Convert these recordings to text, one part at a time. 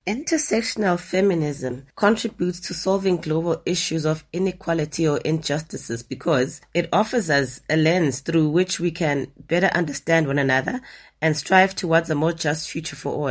Intersectional feminism contributes to solving global issues of inequality or injustices because it offers us a lens through which we can better understand one another and strive towards a more just future for all.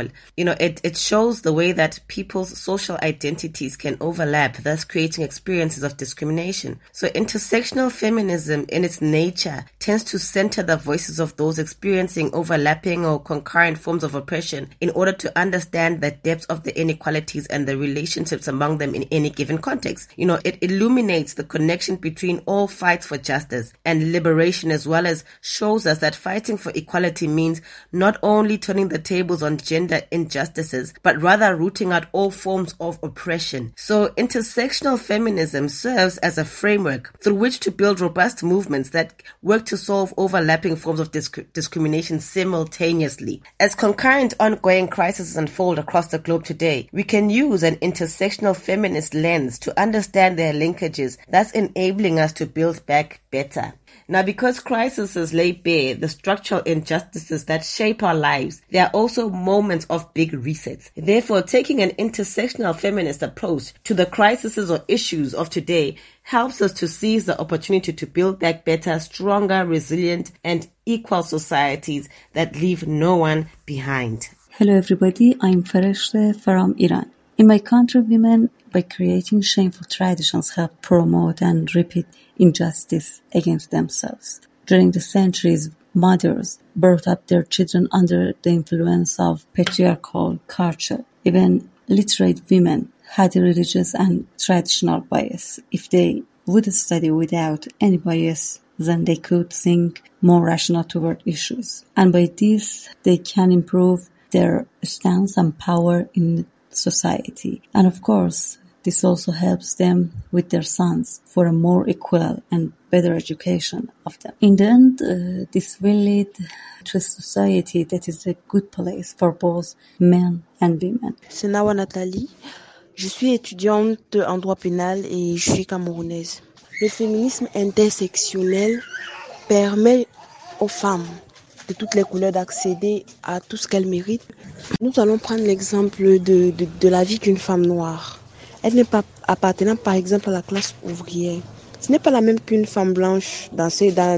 It shows the way that people's social identities can overlap, thus creating experiences of discrimination. So intersectional feminism in its nature tends to center the voices of those experiencing overlapping or concurrent forms of oppression in order to understand the depth of the inequalities and the relationships among them in any given context. It illuminates the connection between all fights for justice and liberation, as well as shows us that fighting for equality means not only turning the tables on gender injustices, but rather rooting out all forms of oppression. So intersectional feminism serves as a framework through which to build robust movements that work to solve overlapping forms of discrimination simultaneously. As concurrent ongoing crises unfold across the globe today, we can use an intersectional feminist lens to understand their linkages, thus enabling us to build back better. Now, because crises lay bare the structural injustices that shape our lives, there are also moments of big resets. Therefore, taking an intersectional feminist approach to the crises or issues of today helps us to seize the opportunity to build back better, stronger, resilient, and equal societies that leave no one behind. Hello everybody, I'm Fareshte from Iran. In my country, women, by creating shameful traditions, help promote and repeat injustice against themselves. During the centuries, mothers brought up their children under the influence of patriarchal culture. Even literate women had a religious and traditional bias. If they would study without any bias, then they could think more rational toward issues. And by this, they can improve their stance and power in society. And of course, this also helps them with their sons for a more equal and better education of them. In the end, this will lead to a society that is a good place for both men and women. C'est Nawa Nathalie. Je suis étudiante en droit pénal et je suis camerounaise. Le féminisme intersectionnel permet aux femmes de toutes les couleurs d'accéder à tout ce qu'elles méritent. Nous allons prendre l'exemple de la vie d'une femme noire. Elle n'est pas appartenant par exemple à la classe ouvrière. Ce n'est pas la même qu'une femme blanche dans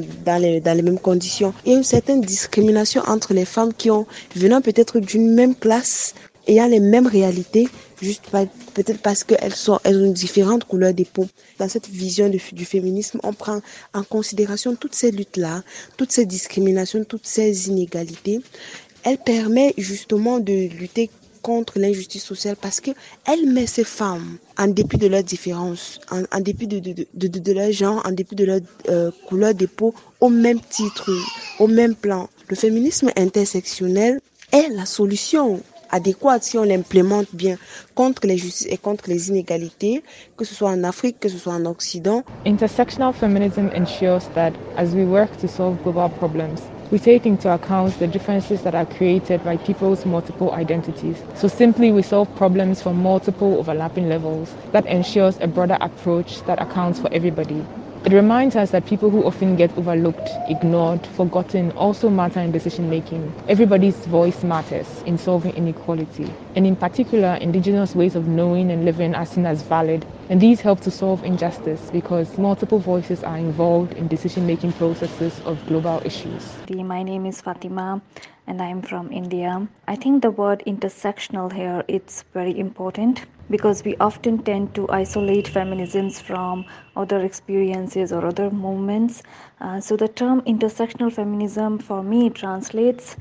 les mêmes conditions. Il y a une certaine discrimination entre les femmes venant peut-être d'une même classe, ayant les mêmes réalités, peut-être parce qu'elles ont différentes couleurs de peau. Dans cette vision du féminisme, on prend en considération toutes ces luttes-là, toutes ces discriminations, toutes ces inégalités. Elle permet justement de lutter contre l'injustice sociale parce qu'elle met ces femmes, en dépit de leurs différences, en dépit de leur genre, en dépit de leur couleur de peau, au même titre, au même plan. Le féminisme intersectionnel est la solution adéquate si on l'implémente bien contre les justices et contre les inégalités, que ce soit en Afrique, que ce soit en Occident. Intersectional feminism ensures that as we work to solve global problems, we take into account the differences that are created by people's multiple identities. So simply we solve problems from multiple overlapping levels that ensures a broader approach that accounts for everybody. It reminds us that people who often get overlooked, ignored, forgotten also matter in decision making. Everybody's voice matters in solving inequality. And in particular, indigenous ways of knowing and living are seen as valid. And these help to solve injustice because multiple voices are involved in decision making processes of global issues. My name is Fatima and I'm from India. I think the word intersectional here, it's very important because we often tend to isolate feminisms from other experiences or other movements. So the term intersectional feminism for me translates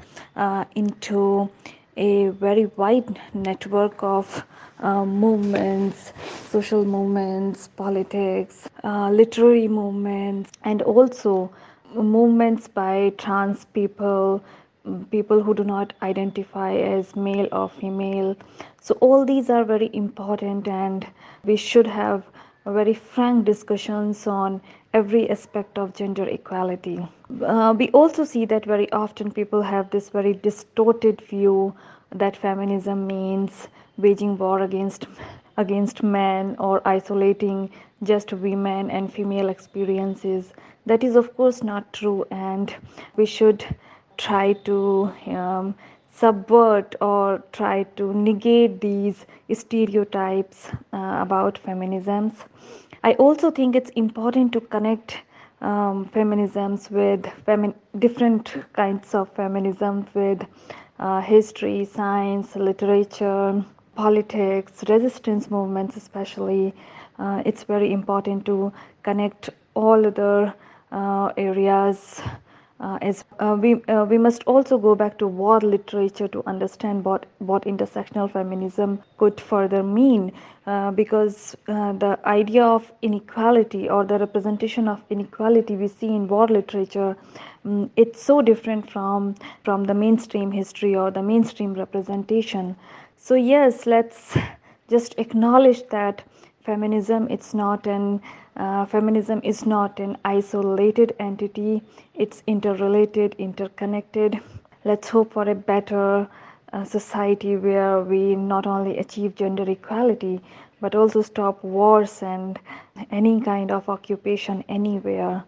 into a very wide network of movements, social movements, politics, literary movements, and also movements by trans people, people who do not identify as male or female. So all these are very important and we should have very frank discussions on every aspect of gender equality. We also see that very often people have this very distorted view that feminism means waging war against men or isolating just women and female experiences. That is of course not true, and we should try to subvert or try to negate these stereotypes about feminisms. I also think it's important to connect feminisms with different kinds of feminism with history, science, literature, politics, resistance movements, especially. It's very important to connect all other areas. As we must also go back to war literature to understand what intersectional feminism could further mean, because the idea of inequality or the representation of inequality we see in war literature, it's so different from the mainstream history or the mainstream representation. So yes, let's just acknowledge that feminism is not an isolated entity. It's interrelated, interconnected. Let's hope for a better society where we not only achieve gender equality but also stop wars and any kind of occupation anywhere.